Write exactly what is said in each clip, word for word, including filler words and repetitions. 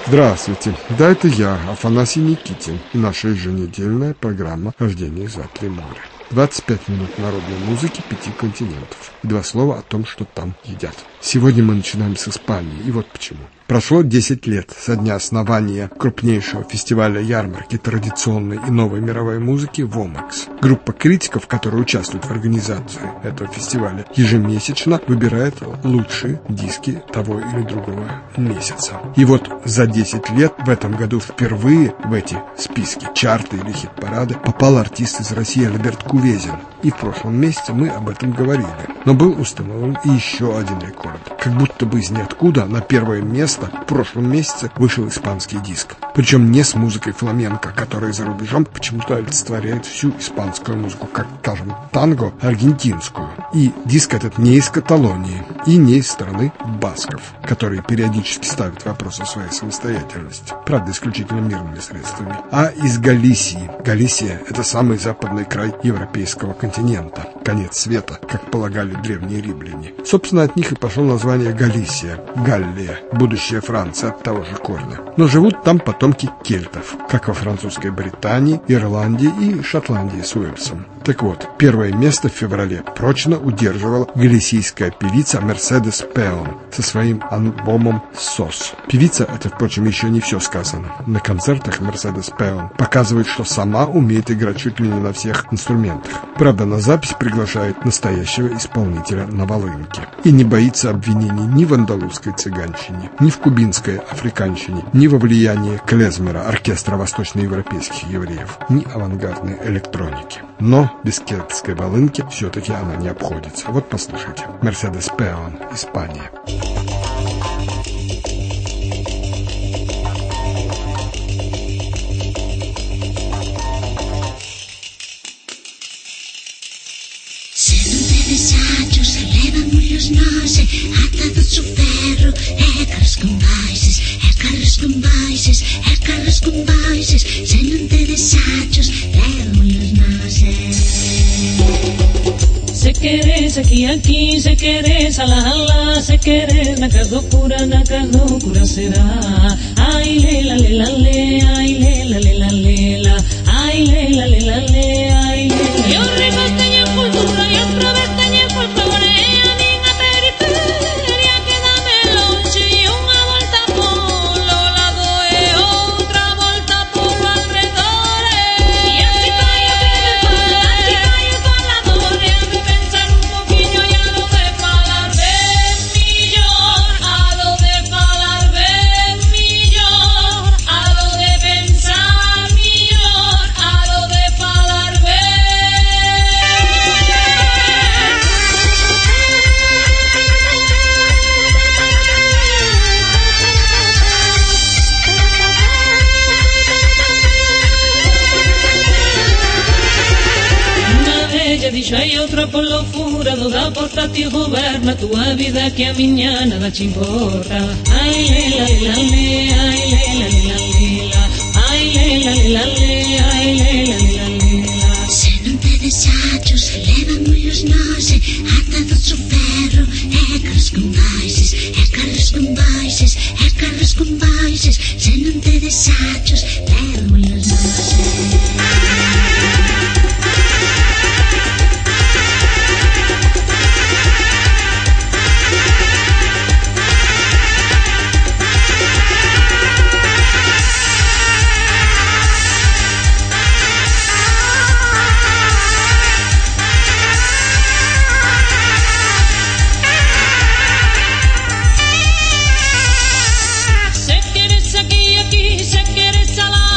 Здравствуйте, да, это я, Афанасий Никитин, и наша еженедельная программа «Рождение за три моря». двадцать пять минут народной музыки пяти континентов и два слова о том, что там едят. Сегодня мы начинаем с Испании, и вот почему. Прошло десять лет со дня основания крупнейшего фестиваля ярмарки традиционной и новой мировой музыки «Вомакс». Группа критиков, которые участвуют в организации этого фестиваля, ежемесячно выбирает лучшие диски того или другого месяца. И вот за десять лет в этом году впервые в эти списки, чарты или хит-парады попал артист из России Альберт Кувезин. И в прошлом месяце мы об этом говорили. Но был установлен и еще один рекорд. Как будто бы из ниоткуда на первое место в прошлом месяце вышел испанский диск. Причем не с музыкой фламенко, которая за рубежом почему-то олицетворяет всю испанскую музыку, как, скажем, танго аргентинскую. И диск этот не из Каталонии и не из страны басков, которые периодически ставят вопрос о своей самостоятельности, правда, исключительно мирными средствами, а из Галисии. Галисия – это самый западный край европейского континента, конец света, как полагали древние римляне. Собственно, от них и пошло название Галисия, Галлия, будущая Франция от того же корня. Но живут там потомки кельтов, как во французской Британии, Ирландии и Шотландии с Уэльсом. Так вот, первое место в феврале прочно удерживала галисийская певица Мерседес Пеон со своим альбомом «Сос». Певица, это, впрочем, еще не все сказано. На концертах Мерседес Пеон показывает, что сама умеет играть чуть ли не на всех инструментах. Правда, на запись приглашает настоящего исполнителя на волынке. И не боится обвинений ни в андалузской цыганщине, ни в кубинской африканщине, ни во влиянии клезмера, оркестра восточноевропейских евреев, ни авангардной электроники. Но без кельтской волынки все-таки она не обходится. Вот послушайте. Мерседес Пеон, Испания. Su ferro, é carros com baixas, é carros com baixas, é carros com baixas. Se não te desachos, levam-los noses. Se queres aqui, aqui, se queres ala, ala, se queres na casa cura, na casa cura será. Ai, lela, lela, le, ai, lela, lela, lela, ai, lela, lela, le, ai, lela. Io ricotegno in cultura, io travertegno in folklore. E outra polo furado da porta ti governa tua vida que a minha nada te importa. Ai lela lela le, ai lela lela lela, ai lela lela le, ai lela lela lela. Se non te desachos, levan-los noses, atados su ferro, é carros com baixas, é carros com baixas, é carros com baixas. Se non te desachos, levan-los noses. Se quieres aquí, aquí, se quieres allá.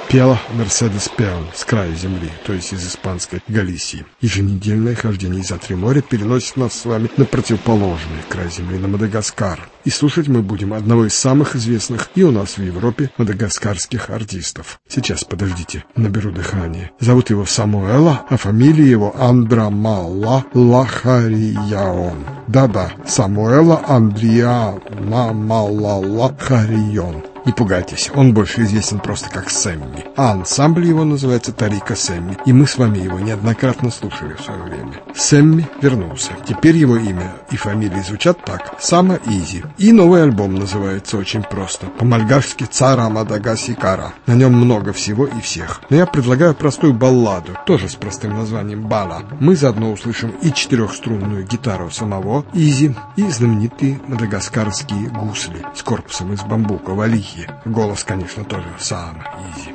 Пела Мерседес Пеон с края земли, то есть из испанской Галисии. Еженедельное хождение за три моря переносит нас с вами на противоположный край земли, на Мадагаскар. И слушать мы будем одного из самых известных и у нас в Европе мадагаскарских артистов. Сейчас, подождите, наберу дыхание. Зовут его Самуэла, а фамилия его Андрамала Лахарияон. Да-да, Самуэла Андриана Лахарион. Не пугайтесь, он больше известен просто как Сэмми. А ансамбль его называется Тарика Сэмми, и мы с вами его неоднократно слушали в свое время. Сэмми вернулся. Теперь его имя и фамилия звучат так: Сама Изи. И новый альбом называется очень просто. По-мальгашски «Цара Мадагаскара». На нем много всего и всех. Но я предлагаю простую балладу, тоже с простым названием «Бала». Мы заодно услышим и четырехструнную гитару самого Изи, и знаменитые мадагаскарские гусли с корпусом из бамбука, валихи. Голос, конечно, тоже Сама Изи.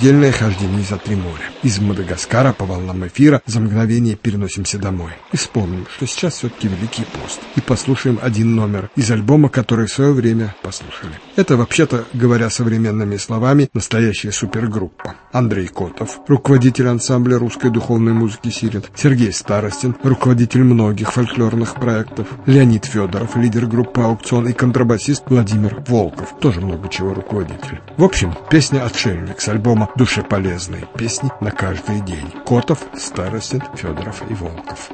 еженедельное хождение за три моря. Из Мадагаскара по волнам эфира за мгновение переносимся домой. И вспомним, что сейчас все-таки Великий пост. И послушаем один номер из альбома, который в свое время послушали. Это, вообще-то, говоря современными словами, настоящая супергруппа. Андрей Котов, руководитель ансамбля русской духовной музыки «Сирен», Сергей Старостин, руководитель многих фольклорных проектов, Леонид Федоров, лидер группы «Аукцион», и контрабасист Владимир Волков, тоже много чего руководитель. В общем, песня «Отшельник» с альбома «Душеполезные песни на каждый день». Котов, Старостин, Федоров и Волков.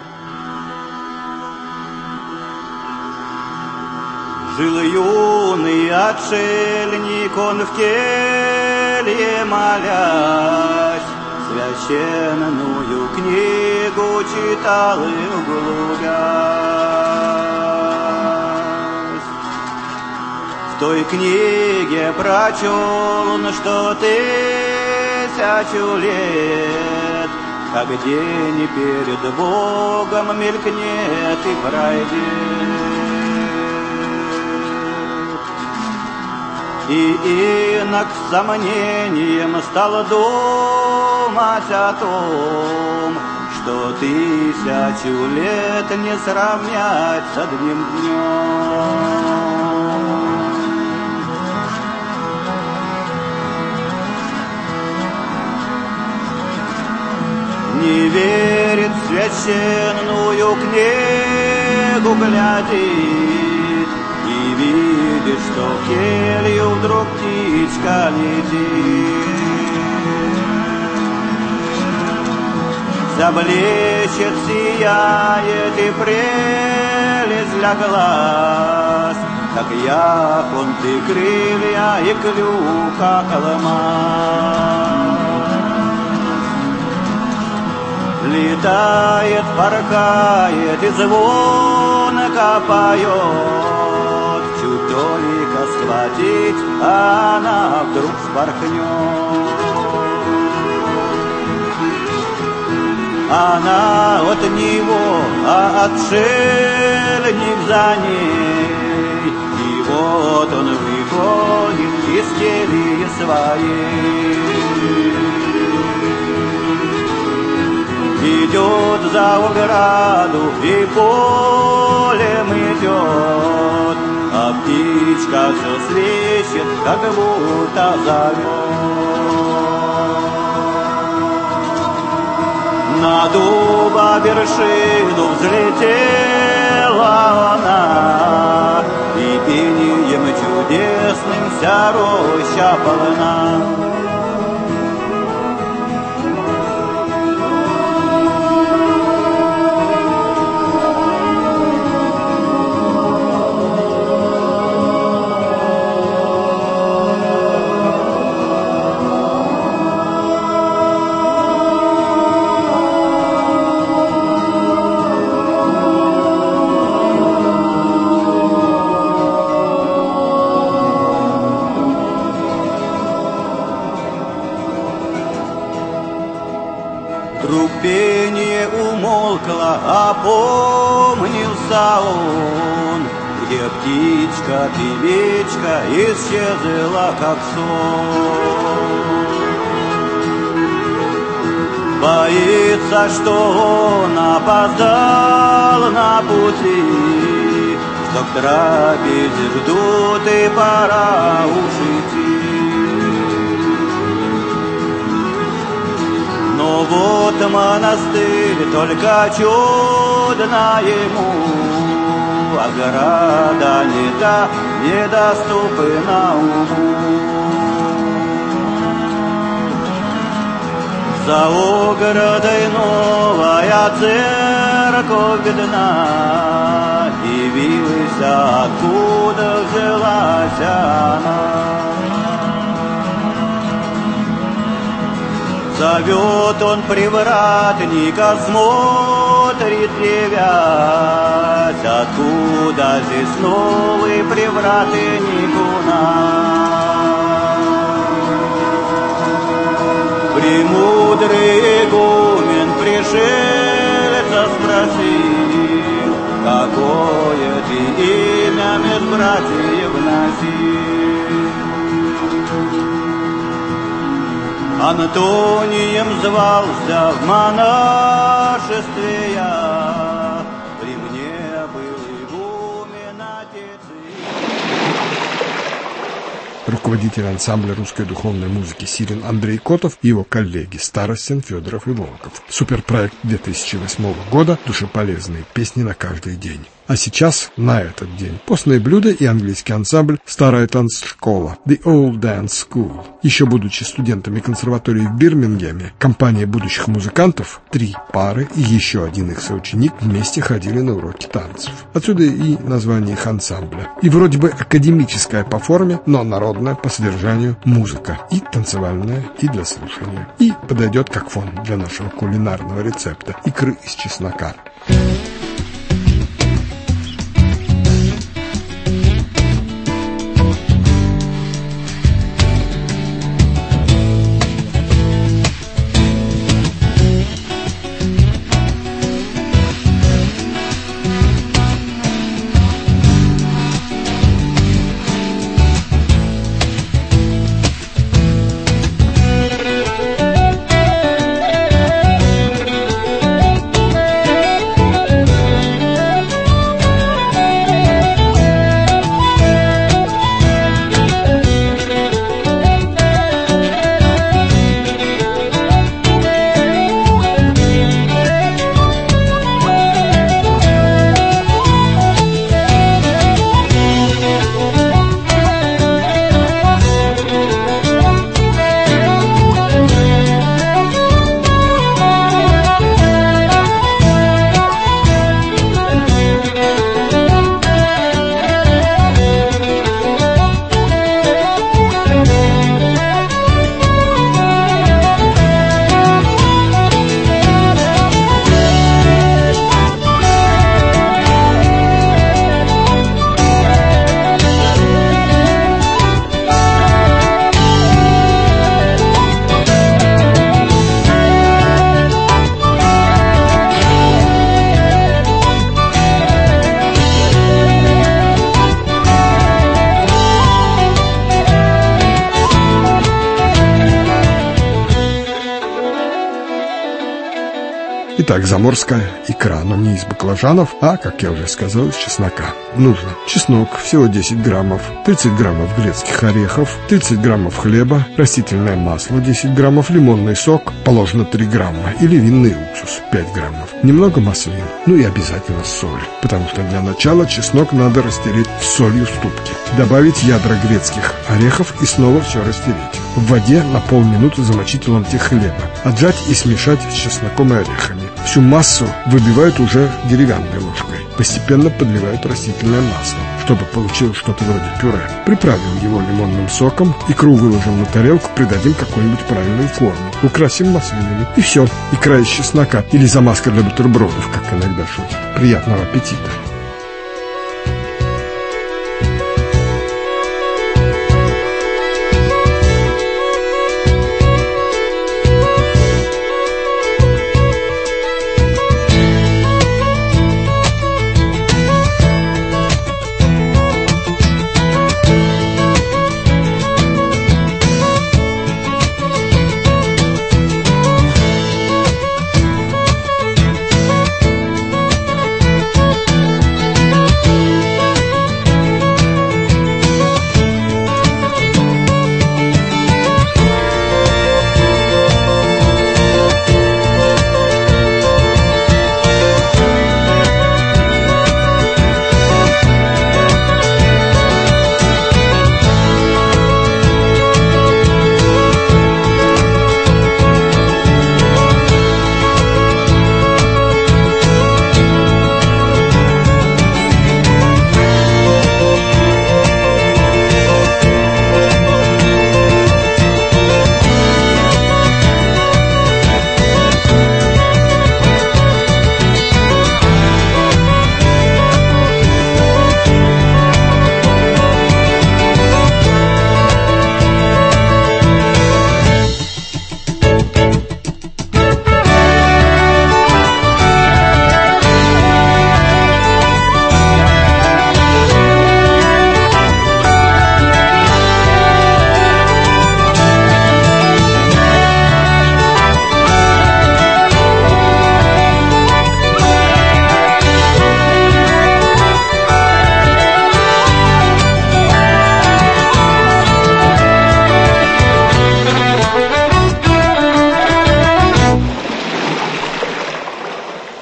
Жил юный отшельник, он в келье молясь, священную книгу читал и углублясь. В той книге прочел он, что тысячу лет, как день перед Богом мелькнет и пройдет. И инок с сомнением стал думать о том, что тысячу лет не сравнять с одним днем. Не верит в священную книгу, глядит и видит, что в келью вдруг птичка летит. Заблещет, сияет и прелесть для глаз, как яхонт и крылья и клюв, как алмаз. Летает, порхает и звонко поет, чуть только схватить, а она вдруг вспорхнет. Она от него, а отшельник за ней, и вот он выходит из кельи своей. Идет за ограду и полем идет, а птичка все свищет, как будто зовет. На дуба вершину взлетела она, и пением чудесным вся роща полна. Вдруг пение умолкло, опомнился он, где птичка-певичка исчезла, как сон. Боится, что он опоздал на пути, что к трапезе ждут и пора уж идти. Но вот монастырь только чудна ему, ограда не та, недоступна уму. За оградой новая церковь видна, явилась, откуда взялась она. Зовет он привратника, смотрит, девясь, откуда здесь новый привратник у нас. Премудрый игумен пришельца спросил, какое ты имя меж братьев носил. Антонием звался в монашестве я, при мне был игумен отец и... Руководитель ансамбля русской духовной музыки «Сирин» Андрей Котов и его коллеги Старостин, Федоров и Волков. Суперпроект две тысячи восьмого года «Душеполезные песни на каждый день». А сейчас, на этот день, постные блюда и английский ансамбль «Старая танцшкола» The Old Dance School. Еще будучи студентами консерватории в Бирмингеме, компания будущих музыкантов, три пары и еще один их соученик вместе ходили на уроки танцев. Отсюда и название их ансамбля. И вроде бы академическая по форме, но народная по содержанию музыка. И танцевальная, и для слушания. И подойдет как фон для нашего кулинарного рецепта икры из чеснока. Итак, заморская икра, но не из баклажанов, а, как я уже сказал, из чеснока. Нужно чеснок, всего десять граммов, тридцать граммов грецких орехов, тридцать граммов хлеба, растительное масло десять граммов, лимонный сок, положено три грамма, или винный уксус пять граммов, немного маслин, ну и обязательно соль, потому что для начала чеснок надо растереть с солью ступки, добавить ядра грецких орехов и снова все растереть. В воде на полминуты замочить в ломте хлеба, отжать и смешать с чесноком и орехами. Всю массу выбивают уже деревянной ложкой. Постепенно подливают растительное масло, чтобы получилось что-то вроде пюре. Приправим его лимонным соком, икру выложим на тарелку, придадим какую-нибудь правильную форму. Украсим маслинами. И все. Икра из чеснока или замазка для бутербродов, как иногда шутят. Приятного аппетита!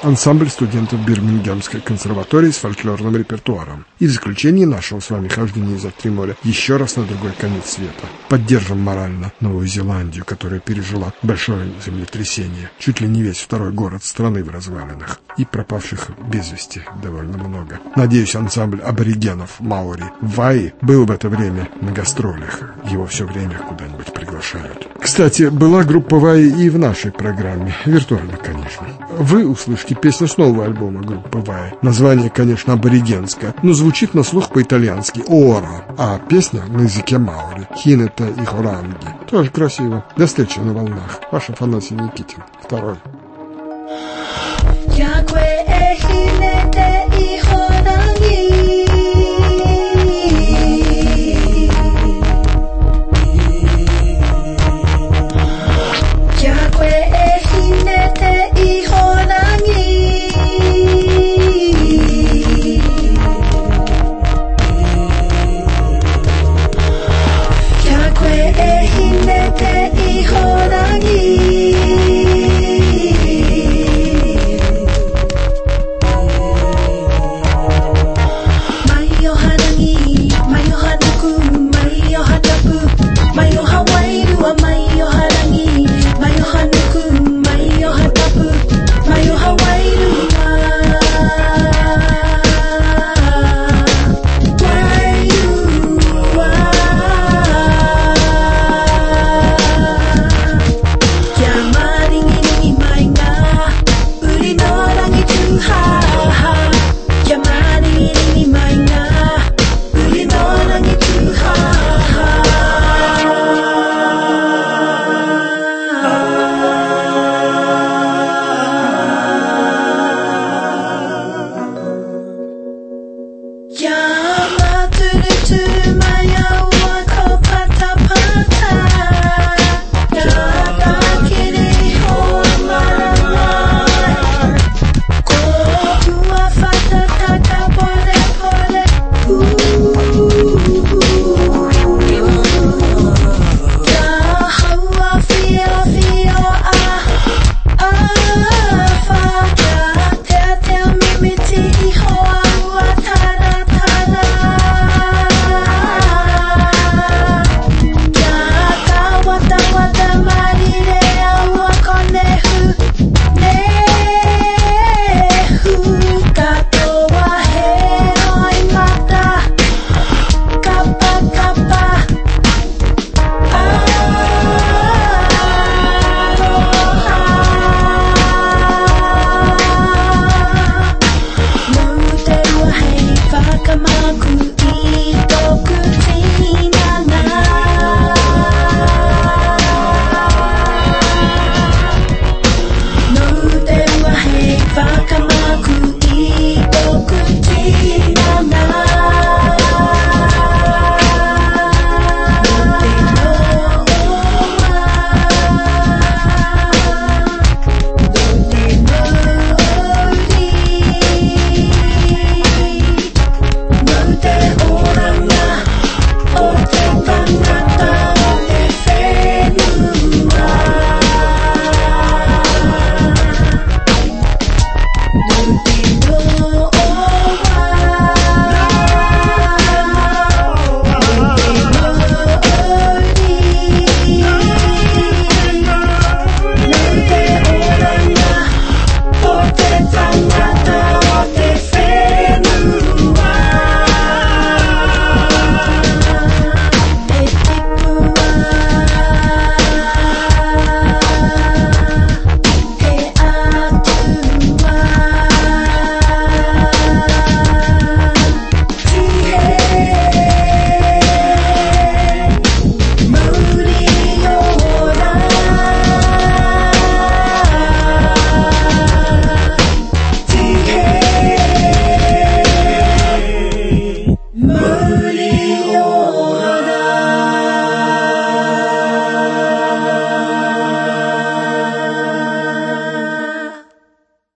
ансамбль студентов Бирмингемской консерватории с фольклорным репертуаром. И в заключении нашего с вами хождения за три моря еще раз на другой конец света. Поддержим морально Новую Зеландию, которая пережила большое землетрясение, чуть ли не весь второй город страны в развалинах, и пропавших без вести довольно много. Надеюсь, ансамбль аборигенов маори Ваи был в это время на гастролях. Его все время куда-нибудь приглашают. Кстати, была группа Ваи и в нашей программе. Виртуально, конечно. Вы услышите песню с нового альбома группы Ваи. Название, конечно, аборигенское, но звучит на слух по-итальянски «Ора», а песня на языке маори «Хинета и Хоранги». Тоже красиво. До встречи на волнах. Ваш Афанасий Никитин. Второй. Yagwe e hinete i horangi